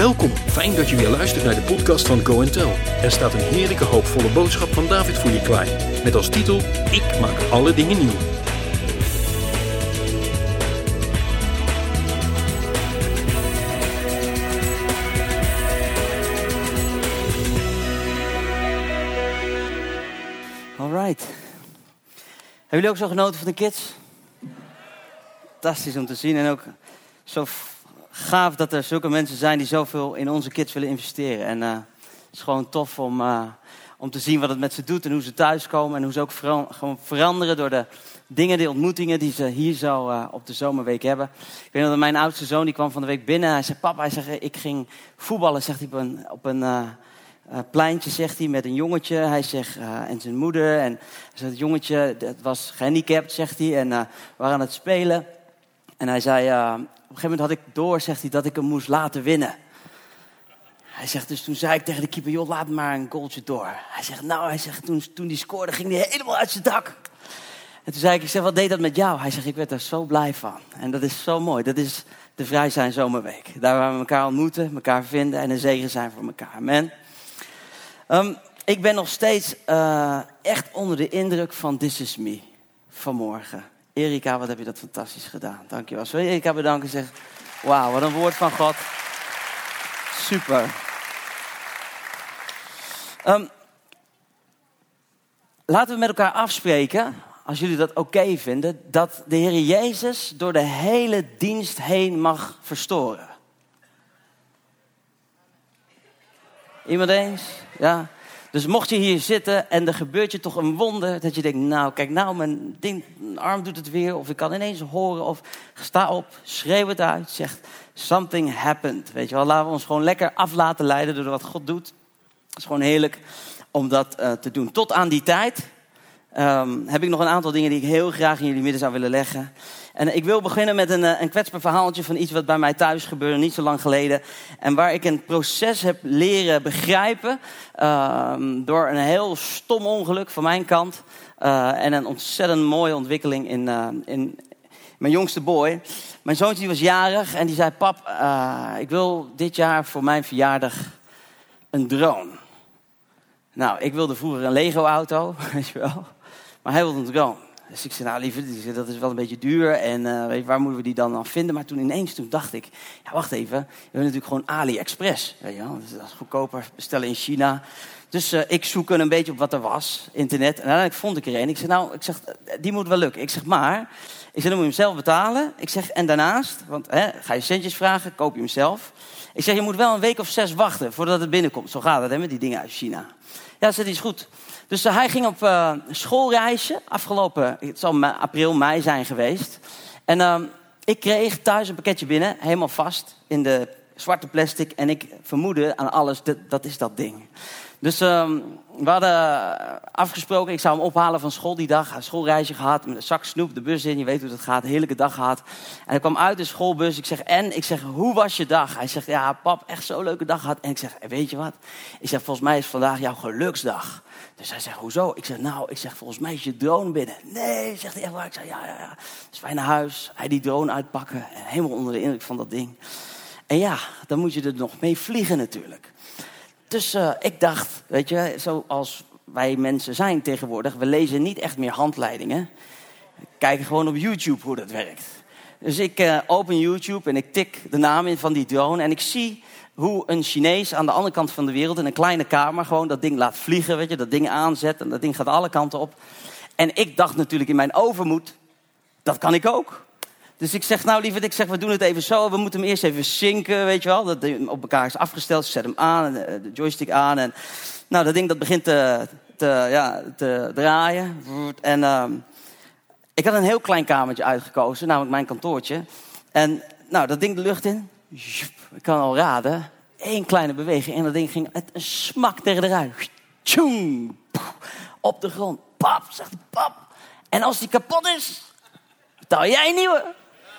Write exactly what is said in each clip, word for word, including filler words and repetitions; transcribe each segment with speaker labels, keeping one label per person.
Speaker 1: Welkom, fijn dat je weer luistert naar de podcast van Go and Tell. Er staat een heerlijke hoopvolle boodschap van David voor je klaar. Met als titel, Ik maak alle dingen nieuw.
Speaker 2: Alright. Hebben jullie ook zo genoten van de kids? Fantastisch om te zien en ook zo gaaf dat er zulke mensen zijn die zoveel in onze kids willen investeren. En uh, het is gewoon tof om, uh, om te zien wat het met ze doet en hoe ze thuiskomen. En hoe ze ook vera- gewoon veranderen door de dingen, de ontmoetingen die ze hier zo uh, op de zomerweek hebben. Ik weet nog dat mijn oudste zoon die kwam van de week binnen. Hij zei, papa, hij zegt, ik ging voetballen, zegt hij, op een, op een uh, uh, pleintje, zegt hij, met een jongetje. Hij zegt, uh, en zijn moeder. En hij zegt, het jongetje, dat was gehandicapt, zegt hij. En uh, we waren aan het spelen. En hij zei, uh, op een gegeven moment had ik door, zegt hij, dat ik hem moest laten winnen. Hij zegt, dus toen zei ik tegen de keeper, joh, laat maar een goaltje door. Hij zegt, nou, hij zegt, toen, toen die scoorde, ging hij helemaal uit zijn dak. En toen zei ik, ik zeg, wat deed dat met jou? Hij zegt, ik werd er zo blij van. En dat is zo mooi. Dat is de Vrij Zijn Zomerweek. Daar waar we elkaar ontmoeten, elkaar vinden en een zegen zijn voor elkaar. Amen. Um, ik ben nog steeds uh, echt onder de indruk van This Is Me vanmorgen. Erika, wat heb je dat fantastisch gedaan. Dankjewel. Zullen we Erika bedanken en zeggen, wauw, wat een woord van God. Super. Um, laten we met elkaar afspreken, als jullie dat oké okay vinden, dat de Heer Jezus door de hele dienst heen mag verstoren. Iemand eens? Ja. Dus mocht je hier zitten en er gebeurt je toch een wonder, dat je denkt, nou kijk nou, mijn, ding, mijn arm doet het weer, of ik kan ineens horen, of sta op, schreeuw het uit, zegt something happened. Weet je wel, laten we ons gewoon lekker af laten leiden door wat God doet. Het is gewoon heerlijk om dat uh, te doen. Tot aan die tijd um, heb ik nog een aantal dingen die ik heel graag in jullie midden zou willen leggen. En ik wil beginnen met een, een kwetsbaar verhaaltje van iets wat bij mij thuis gebeurde, niet zo lang geleden. En waar ik een proces heb leren begrijpen uh, door een heel stom ongeluk van mijn kant. Uh, en een ontzettend mooie ontwikkeling in, uh, in mijn jongste boy. Mijn zoontje die was jarig en die zei, pap, uh, ik wil dit jaar voor mijn verjaardag een drone. Nou, ik wilde vroeger een Lego-auto, weet je wel. Maar hij wilde een drone. Dus ik zei, nou lieve, dat is wel een beetje duur en uh, weet je, waar moeten we die dan dan vinden? Maar toen ineens, toen dacht ik, ja wacht even, we hebben natuurlijk gewoon AliExpress. Weet je wel? Dat is goedkoper, bestellen in China. Dus uh, ik zoek een beetje op wat er was, internet. En uiteindelijk vond ik er een. Ik zeg, nou, ik zeg, die moet wel lukken. Ik zeg, maar, ik zeg, dan moet je hem zelf betalen. Ik zeg, en daarnaast, want hè, ga je centjes vragen, koop je hem zelf. Ik zeg, je moet wel een week of zes wachten voordat het binnenkomt. Zo gaat het, hè, met die dingen uit China. Ja, dat is goed. Dus uh, hij ging op uh, schoolreisje. Afgelopen, het zal me, april, mei zijn geweest. En uh, ik kreeg thuis een pakketje binnen, helemaal vast in de zwarte plastic. En ik vermoedde aan alles, dat, dat is dat ding. Dus uh, we hadden afgesproken, ik zou hem ophalen van school die dag. Een schoolreisje gehad, met een zak snoep, de bus in. Je weet hoe dat gaat, een heerlijke dag gehad. En hij kwam uit de schoolbus. Ik zeg, en? Ik zeg, hoe was je dag? Hij zegt, ja pap, echt zo'n leuke dag gehad. En ik zeg, weet je wat? Ik zeg, volgens mij is vandaag jouw geluksdag. Dus hij zegt, hoezo? Ik zeg, nou, ik zeg, volgens mij is je drone binnen. Nee, zegt hij echt waar. Ik zeg, ja, ja, ja. Dus wij naar huis, hij die drone uitpakken. En helemaal onder de indruk van dat ding. En ja, dan moet je er nog mee vliegen natuurlijk. Dus uh, ik dacht, weet je, zoals wij mensen zijn tegenwoordig, we lezen niet echt meer handleidingen. We kijken gewoon op YouTube hoe dat werkt. Dus ik uh, open YouTube en ik tik de naam in van die drone en ik zie hoe een Chinees aan de andere kant van de wereld in een kleine kamer gewoon dat ding laat vliegen, weet je, dat ding aanzet en dat ding gaat alle kanten op. En ik dacht natuurlijk in mijn overmoed, dat kan ik ook. Dus ik zeg, nou lieverd, ik zeg, we doen het even zo. We moeten hem eerst even zinken, weet je wel. Dat hij op elkaar is afgesteld. Ik zet hem aan, de joystick aan. En nou, dat ding dat begint te, te, ja, te draaien. En uh, ik had een heel klein kamertje uitgekozen, namelijk mijn kantoortje. En nou, dat ding de lucht in. Ik kan al raden. Eén kleine beweging en dat ding ging met een smak tegen de ruit. Tjoeng, op de grond. Pap, zegt hij, pap. En als die kapot is, betaal jij een nieuwe.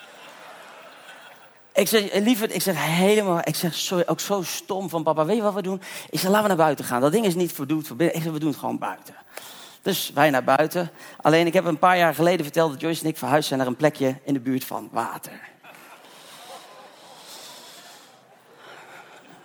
Speaker 2: Ik zeg, lieverd, ik zeg helemaal, ik zeg, sorry, ook zo stom van papa, weet je wat we doen? Ik zeg, laten we naar buiten gaan. Dat ding is niet verdoemd voor binnen. Ik zeg, we doen het gewoon buiten. Dus wij naar buiten. Alleen, ik heb een paar jaar geleden verteld dat Joyce en ik verhuisd zijn naar een plekje in de buurt van water.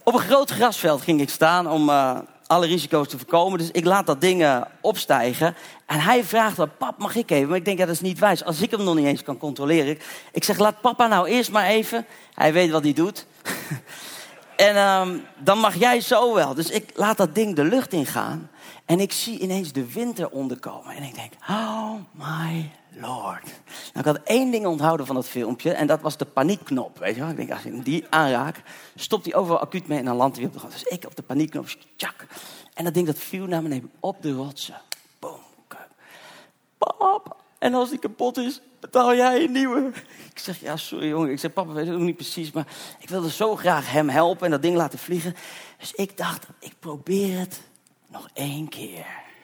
Speaker 2: Op een groot grasveld ging ik staan om uh, alle risico's te voorkomen. Dus ik laat dat ding uh, opstijgen. En hij vraagt dan, pap, mag ik even? Maar ik denk, ja, dat is niet wijs. Als ik hem nog niet eens kan controleren. Ik zeg, laat papa nou eerst maar even. Hij weet wat hij doet. En um, dan mag jij zo wel. Dus ik laat dat ding de lucht ingaan. En ik zie ineens de wind eronder komen. En ik denk, oh my lord. Nou, ik had één ding onthouden van dat filmpje. En dat was de paniekknop. Weet je wel? Ik denk, als ik die aanraak, stopt hij overal acuut mee en dan landt hij op de grond. Dus ik op de paniekknop, tjak. En dat ding dat viel naar beneden op de rotsen. Boom. Pap, en als die kapot is, betaal jij een nieuwe. Ik zeg, ja, sorry jongen. Ik zeg, papa, weet het ook niet precies. Maar ik wilde zo graag hem helpen en dat ding laten vliegen. Dus ik dacht, ik probeer het nog één keer.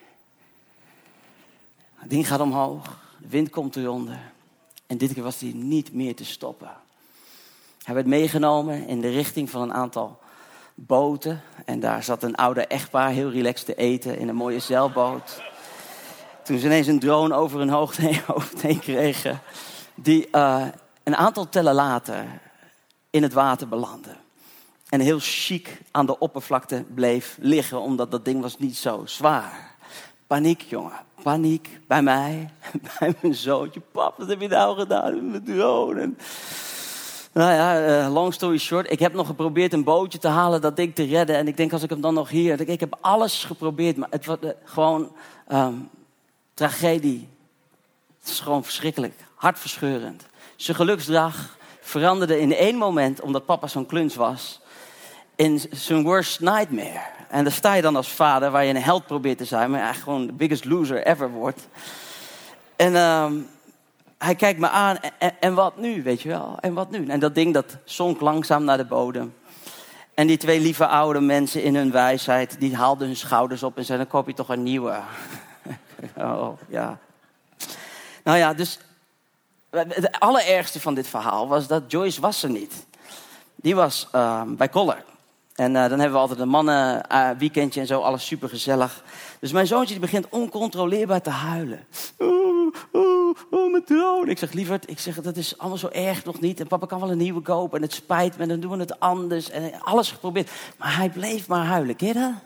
Speaker 2: Het ding gaat omhoog. De wind komt eronder. En dit keer was hij niet meer te stoppen. Hij werd meegenomen in de richting van een aantal boten. En daar zat een oude echtpaar heel relaxed te eten in een mooie zeilboot. Toen ze ineens een drone over hun hoofd heen, hoofd heen kregen. Die uh, een aantal tellen later in het water belandde. En heel chic aan de oppervlakte bleef liggen. Omdat dat ding was niet zo zwaar. Paniek, jongen. Paniek bij mij. Bij mijn zoontje. Pap, wat heb je nou gedaan met mijn drone? En nou ja, uh, long story short. Ik heb nog geprobeerd een bootje te halen. Dat ding te redden. En ik denk, als ik hem dan nog hier... Ik heb alles geprobeerd. Maar het was uh, gewoon... Um, Tragedie. Het is gewoon verschrikkelijk. Hartverscheurend. Zijn geluksdag veranderde in één moment, omdat papa zo'n kluns was, in zijn worst nightmare. En daar sta je dan als vader, waar je een held probeert te zijn, maar eigenlijk gewoon de biggest loser ever wordt. En uh, hij kijkt me aan, en, en wat nu, weet je wel? En wat nu? En dat ding dat zonk langzaam naar de bodem. En die twee lieve oude mensen in hun wijsheid, die haalden hun schouders op en zeiden, dan koop je toch een nieuwe. Oh, ja. Nou ja, dus het allerergste van dit verhaal was dat Joyce was er niet. Die was uh, bij Collar. En uh, dan hebben we altijd een mannen uh, weekendje en zo, alles super gezellig. Dus mijn zoontje die begint oncontroleerbaar te huilen. Oh, oh, oh, mijn drone. Ik zeg, lieverd, ik zeg, dat is allemaal zo erg nog niet. En papa kan wel een nieuwe kopen en het spijt me en dan doen we het anders. En alles geprobeerd. Maar hij bleef maar huilen. Ken je dat?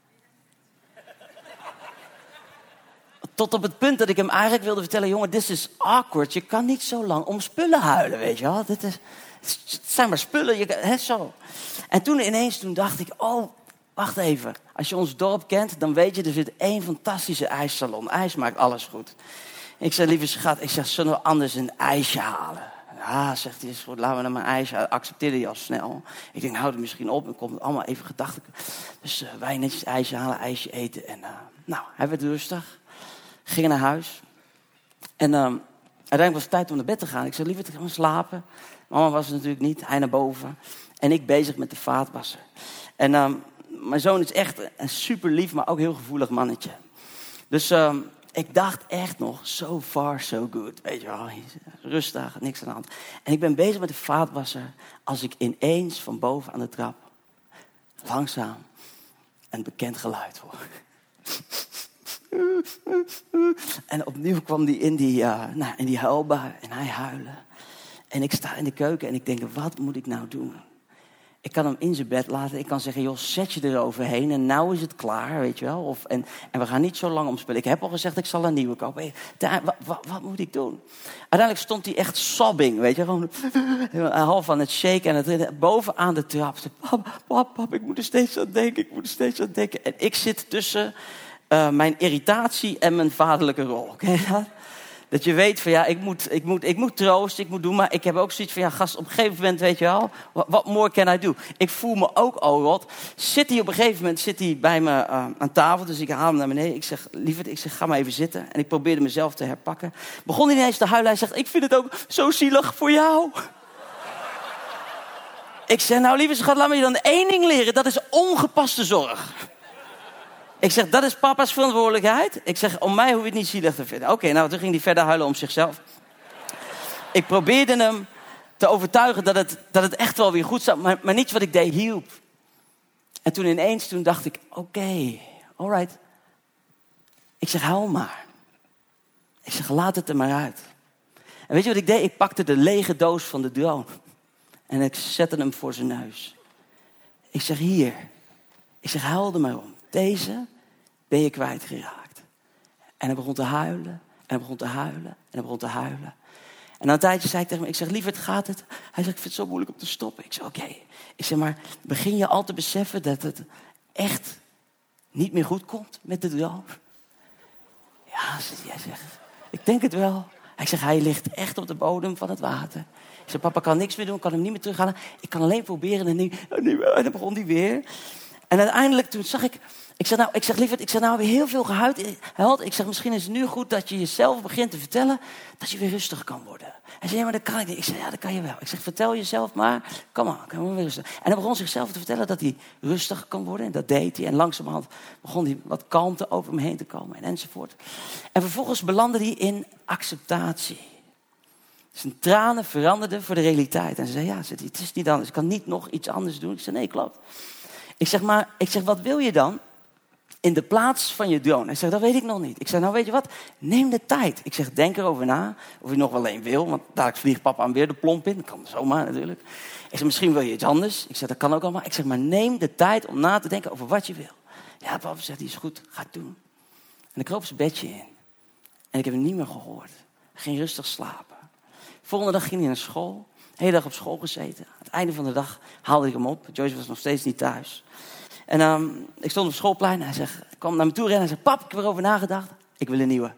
Speaker 2: Tot op het punt dat ik hem eigenlijk wilde vertellen, jongen, dit is awkward. Je kan niet zo lang om spullen huilen, weet je wel. Dit is, het zijn maar spullen, je, hè, zo. En toen ineens, toen dacht ik, oh, wacht even. Als je ons dorp kent, dan weet je, er zit één fantastische ijssalon. IJs maakt alles goed. Ik zei, lieve schat, ik zeg, zullen we anders een ijsje halen? Ja, zegt hij, is goed, laten we dan maar een ijsje. Accepteerde hij al snel. Ik denk, houd het misschien op. En komt allemaal even gedachten. Dus uh, wij netjes ijsje halen, ijsje eten. En uh, nou, hij werd rustig. Gingen naar huis. En uh, uiteindelijk was het tijd om naar bed te gaan. Ik zei, lieverd, ik ga maar slapen. Mama was er natuurlijk niet, hij naar boven. En ik bezig met de vaatwasser. En uh, mijn zoon is echt een super lief, maar ook heel gevoelig mannetje. Dus uh, ik dacht echt nog, so far so good. Weet je wel, rustig, niks aan de hand. En ik ben bezig met de vaatwasser als ik ineens van boven aan de trap langzaam een bekend geluid hoor. En opnieuw kwam hij in die, uh, nou, in die huilbui en hij huilen. En ik sta in de keuken en ik denk, wat moet ik nou doen? Ik kan hem in zijn bed laten. Ik kan zeggen, joh, zet je eroverheen en nou is het klaar, weet je wel. Of, en, en we gaan niet zo lang omspelen. Ik heb al gezegd, ik zal een nieuwe kopen. Hey, daar, wat, wat, wat moet ik doen? Uiteindelijk stond hij echt sobbing, weet je. Gewoon half aan het shaken en het bovenaan de trap. Pap, pap, pap, ik moet er steeds aan denken, ik moet er steeds aan denken. En ik zit tussen uh, mijn irritatie en mijn vaderlijke rol. Ken je dat? Dat je weet van ja, ik moet, ik, moet, ik moet troosten, ik moet doen. Maar ik heb ook zoiets van ja, gast, op een gegeven moment weet je wel. Wat more can I do? Ik voel me ook oh rot. Zit hij op een gegeven moment zit hij bij me uh, aan tafel. Dus ik haal hem naar beneden. Ik zeg, lieverd, ik zeg, ga maar even zitten. En ik probeerde mezelf te herpakken. Begon hij ineens te huilen. Hij zegt, ik vind het ook zo zielig voor jou. Ik zeg, nou lieve schat, laat me je dan één ding leren. Dat is ongepaste zorg. Ik zeg, dat is papa's verantwoordelijkheid. Ik zeg, om mij hoef je het niet zielig te vinden. Oké, okay, nou, toen ging hij verder huilen om zichzelf. Ik probeerde hem te overtuigen dat het, dat het echt wel weer goed zat. Maar, maar niets wat ik deed hielp. En toen ineens, toen dacht ik, oké, okay, alright. Ik zeg, huil maar. Ik zeg, laat het er maar uit. En weet je wat ik deed? Ik pakte de lege doos van de drone. En ik zette hem voor zijn neus. Ik zeg, hier. Ik zeg, huil er maar om. Deze ben je kwijtgeraakt. En hij begon te huilen. En hij begon te huilen. En hij begon te huilen. En na een tijdje zei ik tegen hem, ik zeg, lieverd, gaat het? Hij zegt, ik vind het zo moeilijk om te stoppen. Ik zeg, oké. Okay. Ik zeg, maar begin je al te beseffen dat het echt niet meer goed komt met de droom? Ja, hij zegt, ik denk het wel. Hij zegt, hij ligt echt op de bodem van het water. Ik zeg, papa kan niks meer doen, kan hem niet meer terughalen. Ik kan alleen proberen. En, nu, en dan begon hij weer. En uiteindelijk toen zag ik, ik zeg, nou, ik zeg lieverd, ik zeg, nou, we hebben heel veel gehuild. Ik zeg, misschien is het nu goed dat je jezelf begint te vertellen dat je weer rustig kan worden. Hij zei, ja, maar dat kan ik niet. Ik zeg, ja, dat kan je wel. Ik zeg, vertel jezelf maar, kom maar, kan weer rustig. En hij begon zichzelf te vertellen dat hij rustig kan worden. En dat deed hij. En langzamerhand begon hij wat kalmte over hem heen te komen en enzovoort. En vervolgens belandde hij in acceptatie. Zijn tranen veranderden voor de realiteit. En ze zei, ja, het is niet anders. Ik kan niet nog iets anders doen. Ik zei, nee, klopt. Ik zeg, maar, ik zeg, wat wil je dan in de plaats van je droom? Hij zegt, dat weet ik nog niet. Ik zeg, nou weet je wat, neem de tijd. Ik zeg, denk erover na of je nog wel één wil. Want dadelijk vliegt papa aan weer de plomp in. Dat kan zomaar natuurlijk. Ik zeg, misschien wil je iets anders. Ik zeg, dat kan ook allemaal. Ik zeg, maar neem de tijd om na te denken over wat je wil. Ja, papa zegt, die is goed, ga het doen. En ik kroop zijn bedje in. En ik heb hem niet meer gehoord. Hij ging rustig slapen. Volgende dag ging hij naar school. De hele dag op school gezeten. Aan het einde van de dag haalde ik hem op. Joyce was nog steeds niet thuis. En um, ik stond op het schoolplein. Hij zegt, kwam naar me toe rennen. Hij zei, pap, ik heb erover nagedacht. Ik wil een nieuwe.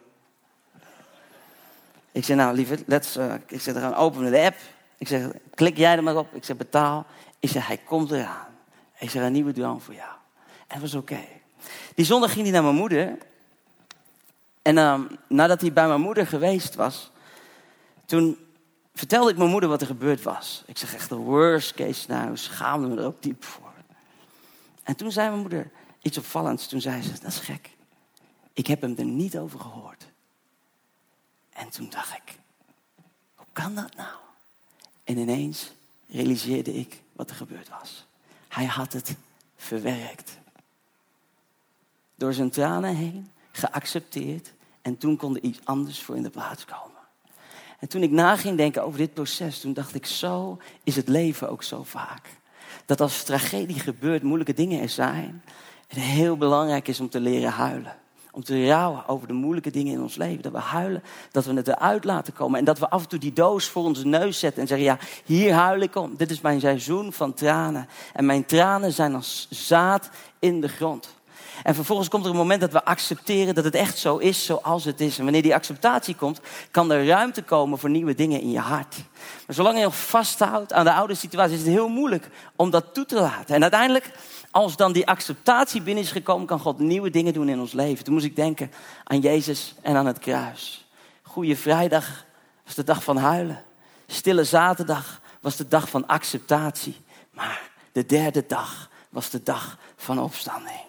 Speaker 2: Ik zei, nou lieverd, let's, uh, ik zeg, dan openen de app. Ik zeg, klik jij er maar op. Ik zeg, betaal. Ik zeg, hij komt eraan. Ik zeg, een nieuwe droom voor jou. En dat was oké. Okay. Die zondag ging hij naar mijn moeder. En um, nadat hij bij mijn moeder geweest was, toen vertelde ik mijn moeder wat er gebeurd was. Ik zeg echt de worst case scenario. Schaamde me er ook diep voor. En toen zei mijn moeder iets opvallends. Toen zei ze, dat is gek. Ik heb hem er niet over gehoord. En toen dacht ik, hoe kan dat nou? En ineens realiseerde ik wat er gebeurd was. Hij had het verwerkt. Door zijn tranen heen, geaccepteerd. En toen kon er iets anders voor in de plaats komen. En toen ik na ging denken over dit proces, toen dacht ik, zo is het leven ook zo vaak. Dat als tragedie gebeurt, moeilijke dingen er zijn, het heel belangrijk is om te leren huilen. Om te rouwen over de moeilijke dingen in ons leven. Dat we huilen, dat we het eruit laten komen. En dat we af en toe die doos voor onze neus zetten en zeggen, ja, hier huil ik om. Dit is mijn seizoen van tranen. En mijn tranen zijn als zaad in de grond. En vervolgens komt er een moment dat we accepteren dat het echt zo is zoals het is. En wanneer die acceptatie komt, kan er ruimte komen voor nieuwe dingen in je hart. Maar zolang je nog vasthoudt aan de oude situatie, is het heel moeilijk om dat toe te laten. En uiteindelijk, als dan die acceptatie binnen is gekomen, kan God nieuwe dingen doen in ons leven. Toen moest ik denken aan Jezus en aan het kruis. Goeie Vrijdag was de dag van huilen. Stille Zaterdag was de dag van acceptatie. Maar de derde dag was de dag van opstanding.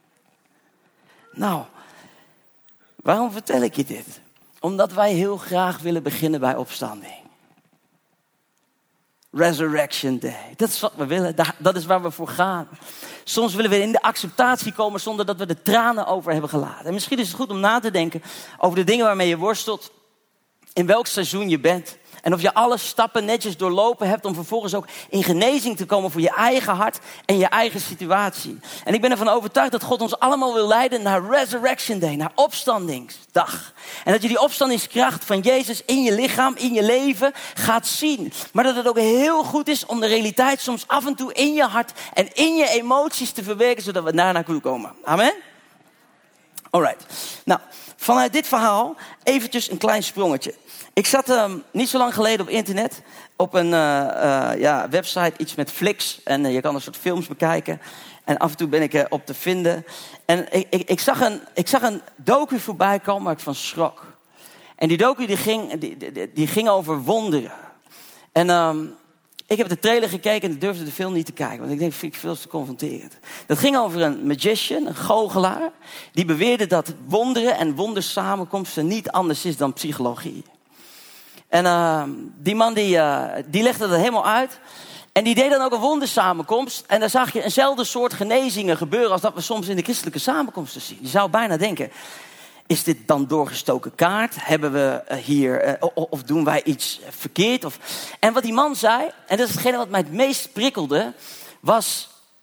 Speaker 2: Nou, waarom vertel ik je dit? Omdat wij heel graag willen beginnen bij opstanding. Resurrection Day. Dat is wat we willen. Dat is waar we voor gaan. Soms willen we in de acceptatie komen zonder dat we de tranen over hebben gelaten. En misschien is het goed om na te denken over de dingen waarmee je worstelt. In welk seizoen je bent. En of je alle stappen netjes doorlopen hebt om vervolgens ook in genezing te komen voor je eigen hart en je eigen situatie. En ik ben ervan overtuigd dat God ons allemaal wil leiden naar Resurrection Day, naar opstandingsdag. En dat je die opstandingskracht van Jezus in je lichaam, in je leven gaat zien. Maar dat het ook heel goed is om de realiteit soms af en toe in je hart en in je emoties te verwerken, zodat we daarna kunnen komen. Amen? Alright. Nou, vanuit dit verhaal eventjes een klein sprongetje. Ik zat um, niet zo lang geleden op internet, op een uh, uh, ja, website, iets met Flix. En uh, je kan een soort films bekijken. En af en toe ben ik er op te vinden. En ik, ik, ik, zag een, ik zag een docu voorbij komen waar ik van schrok. En die docu die ging, die, die, die ging over wonderen. En um, ik heb de trailer gekeken en ik durfde de film niet te kijken. Want ik denk, vind ik veel te confronterend. Dat ging over een magician, een goochelaar. Die beweerde dat wonderen en wondersamenkomsten niet anders is dan psychologie. En uh, die man die, uh, die legde dat helemaal uit. En die deed dan ook een wondersamenkomst. En daar zag je eenzelfde soort genezingen gebeuren als dat we soms in de christelijke samenkomsten zien. Je zou bijna denken, is dit dan doorgestoken kaart? Hebben we uh, hier, uh, of, of doen wij iets verkeerd? Of... En wat die man zei, en dat is hetgene wat mij het meest prikkelde, was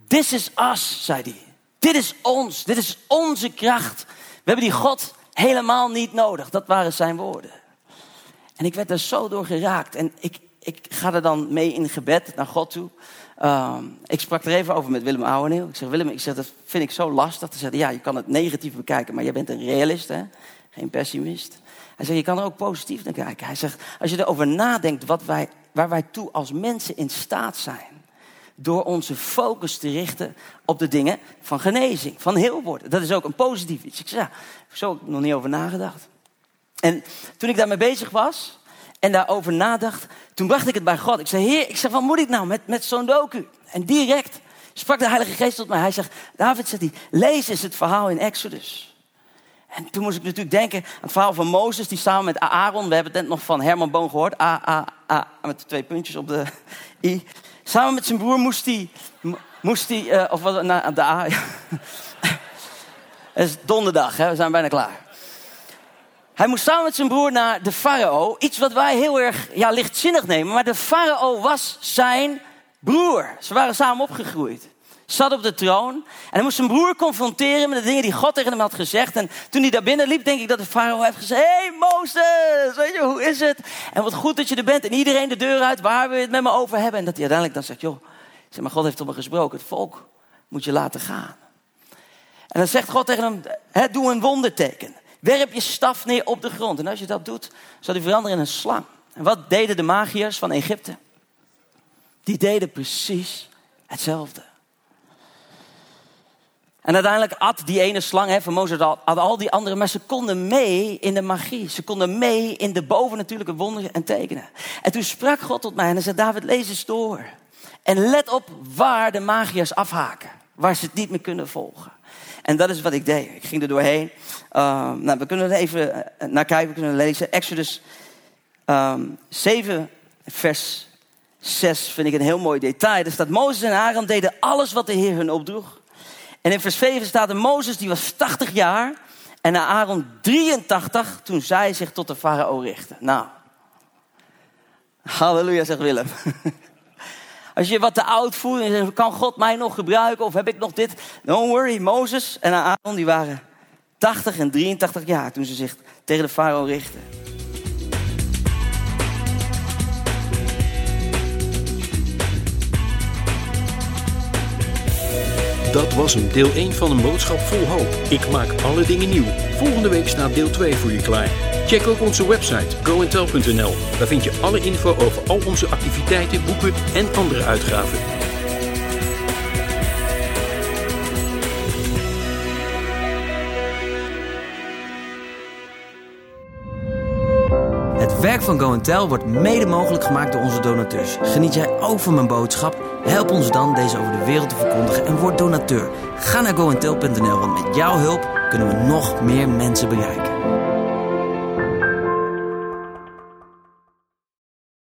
Speaker 2: This is us, zei hij. Dit is ons, dit is onze kracht. We hebben die God helemaal niet nodig. Dat waren zijn woorden. En ik werd er zo door geraakt. En ik, ik ga er dan mee in gebed naar God toe. Um, ik sprak er even over met Willem Ouweneel. Ik zeg, Willem, ik zeg, dat vind ik zo lastig. Te zeggen, ja, je kan het negatief bekijken, maar jij bent een realist, hè? Geen pessimist. Hij zegt, je kan er ook positief naar kijken. Hij zegt, als je erover nadenkt wat wij, waar wij toe als mensen in staat zijn. Door onze focus te richten op de dingen van genezing, van heel worden. Dat is ook een positief iets. Ik zeg, ja, zo heb ik nog niet over nagedacht. En toen ik daarmee bezig was en daarover nadacht, toen bracht ik het bij God. Ik zei, Heer, ik zeg, wat moet ik nou met, met zo'n docu? En direct sprak de Heilige Geest tot mij. Hij zegt, David, zegt hij, lees eens het verhaal in Exodus. En toen moest ik natuurlijk denken aan het verhaal van Mozes, die samen met Aaron, we hebben het net nog van Herman Boon gehoord, A, A, A, met twee puntjes op de I. Samen met zijn broer moest hij, moest hij uh, of wat, nou, de A. Het is donderdag, hè? We zijn bijna klaar. Hij moest samen met zijn broer naar de farao. Iets wat wij heel erg ja, lichtzinnig nemen. Maar de farao was zijn broer. Ze waren samen opgegroeid. Zat op de troon. En hij moest zijn broer confronteren met de dingen die God tegen hem had gezegd. En toen hij daar binnen liep, denk ik dat de farao heeft gezegd, hé hey, Mozes, weet je, hoe is het? En wat goed dat je er bent. En iedereen de deur uit, waar wil je het met me over hebben? En dat hij uiteindelijk dan zegt, joh, zeg maar, God heeft tot me gesproken. Het volk moet je laten gaan. En dan zegt God tegen hem, hè, doe een wonderteken. Werp je staf neer op de grond. En als je dat doet, zal die veranderen in een slang. En wat deden de magiërs van Egypte? Die deden precies hetzelfde. En uiteindelijk at die ene slang, hè, van Mozes had al die anderen, maar ze konden mee in de magie. Ze konden mee in de bovennatuurlijke wonderen en tekenen. En toen sprak God tot mij en hij zei, David, lees eens door. En let op waar de magiërs afhaken. Waar ze het niet meer kunnen volgen. En dat is wat ik deed. Ik ging er doorheen. Uh, nou, we kunnen er even naar kijken, we kunnen lezen. Exodus um, zeven, vers zes vind ik een heel mooi detail. Er staat, Mozes en Aaron deden alles wat de Heer hun opdroeg. En in vers zeven staat er, Mozes die was tachtig jaar en Aaron drieëntachtig toen zij zich tot de farao richtten. Nou, halleluja, zegt Willem. Als je wat te oud voelt en zegt, kan God mij nog gebruiken of heb ik nog dit? Don't worry, Mozes en Aaron die waren tachtig en drieëntachtig jaar toen ze zich tegen de farao richtten.
Speaker 1: Dat was hem, deel één van een boodschap vol hoop. Ik maak alle dingen nieuw. Volgende week staat deel twee voor je klaar. Check ook onze website go and tell punt n l. Daar vind je alle info over al onze activiteiten, boeken en andere uitgaven.
Speaker 2: Het werk van Go and Tell wordt mede mogelijk gemaakt door onze donateurs. Geniet jij ook van mijn boodschap? Help ons dan deze over de wereld te verkondigen en word donateur. Ga naar go and tell punt n l, want met jouw hulp kunnen we nog meer mensen bereiken.